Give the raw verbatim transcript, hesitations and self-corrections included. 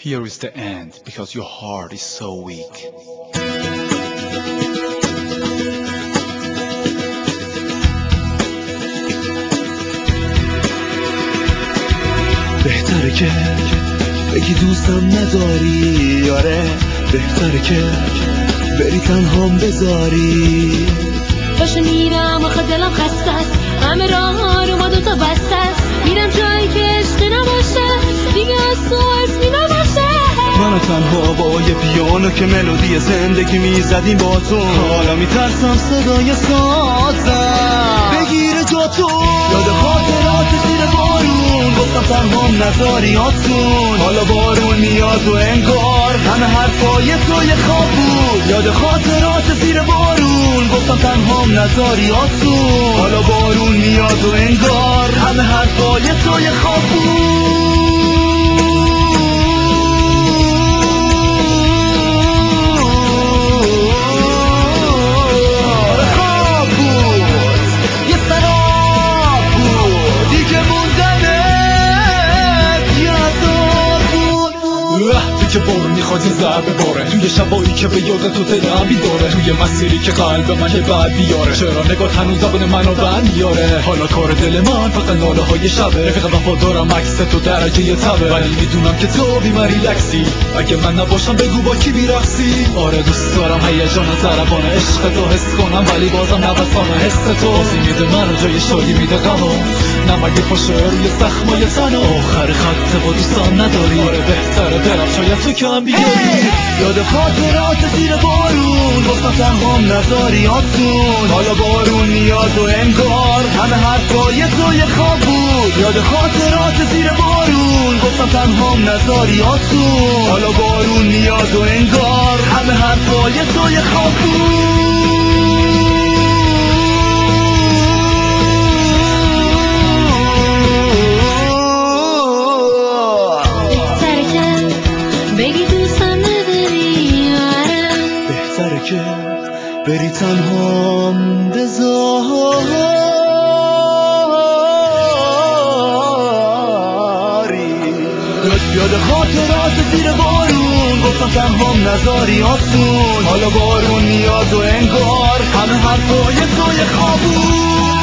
Here is the end because your heart is so weak. بهتره که بگی دوستم نداری، آره بهتره که بری تنهام بذاری. باشه میرم آخه دلم خسته است، همه راه ها رو ما دوتا بسته است. میرم جایی که عشق نباشه، دیگه از تو اسمی نباشه. منو تنها با یه پیانو که ملودی زندگی میزدیم با تو، حالا میترسم صدای سازم بگیره جا تو. یاد خاطرات زیر بارون، گفتم تنهام نذاری آسون. حالا بارون میاد و انگار همه حرفای تو یه خواب بود. یاد خاطرات زیر بارون، گفتم تنهام نذاری آسون. حالا بارون میاد و انگار همه حرفای تو یه خواب بود. وقتی که بارون میخواد یه ضربه باره، توی شبایی که به یاد تو دلم بیداره، توی مسیری که قلب من یه بعد بیاره. چرا نگاه هنوز زبان منو برمیاره؟ حالا کار دل من فقط ناله های شبه. رفیق وفادارم عکس تو درجه یه تبه، ولی میدونم که تو بیماری لکسی. اگه من نباشم بگو با کی بیرقصی. آره دوست دارم هیجان ضربان عشق تو حس کنم، ولی بازم نوسان حس تو بازی میده منو جای شادی میده غمو. نمک پاشه روی زخمای تن، آخر خط با دوستان نداری. آره بهتره برم شاید تو کم بیاری. یاد خاطرات زیر بارون، گفتم تنهام نذاری آسون. حالا بارون میاد و انگار همه حرفای تو یه خواب بود. یاد خاطرات زیر بارون، گفتم تنهام نذاری آسون. حالا بارون میاد و انگار همه حرفای تو یه خواب بود. بگی دوستم نداری، آره بهتره که بری تنهام بذاری. یاد خاطرات زیر بارون، گفتم تنهام نذاری آسون. حالا بارون میاد و انگار همه حرفای تو یه خواب بود.